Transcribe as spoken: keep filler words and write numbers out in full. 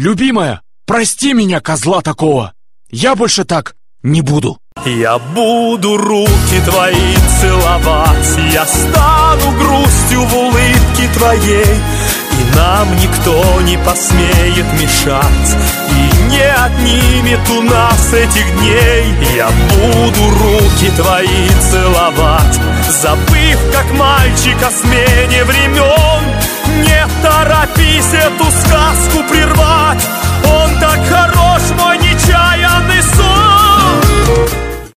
любимая, прости меня, козла такого. Я больше так не буду. Я буду руки твои целовать, я стану грустью в улыбке твоей, и нам никто не посмеет мешать, и не отнимет у нас этих дней. Я буду руки твои целовать, забыв, как мальчик, о смене времен. Не торопись эту сказку прервать,